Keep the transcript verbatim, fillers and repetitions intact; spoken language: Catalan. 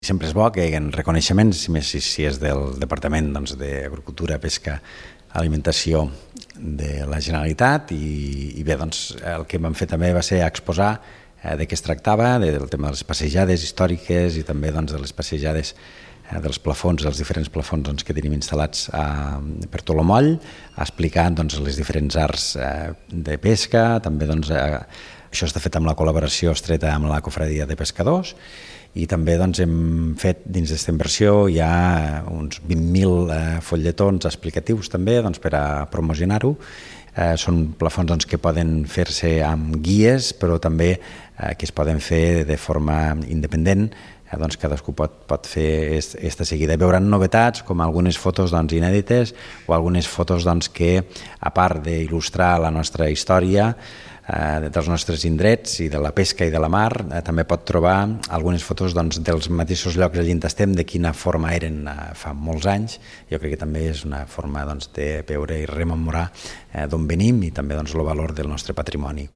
Sempre és bo que hi hagi reconeixements, si més si és del Departament doncs, d'Agricultura, Pesca, Alimentació de la Generalitat i, i bé, doncs, el que vam fer també va ser exposar eh, de què es tractava, del tema de les passejades històriques i també doncs, de les passejades eh, dels plafons, dels diferents plafons doncs, que tenim instal·lats a, per tot el moll, explicant doncs, les diferents arts eh, de pesca, també doncs, eh, això està fet amb la col·laboració estreta amb la Cofradia de Pescadors i també doncs, hem fet dins d'aquesta inversió hi ha uns vint mil eh, folletons explicatius també doncs, per a promocionar-ho. Eh, són plafons doncs, que poden fer-se amb guies però també eh, que es poden fer de forma independent. Eh, doncs, cadascú pot, pot fer aquesta seguida. Veuran novetats com algunes fotos doncs, inèdites o algunes fotos doncs, que a part d'il·lustrar la nostra història eh, dels nostres indrets i de la pesca i de la mar, eh, també pot trobar algunes fotos doncs, dels mateixos llocs allà on estem, de quina forma eren eh, fa molts anys. Jo crec que també és una forma doncs, de veure i rememorar eh, d'on venim i també doncs, el valor del nostre patrimoni.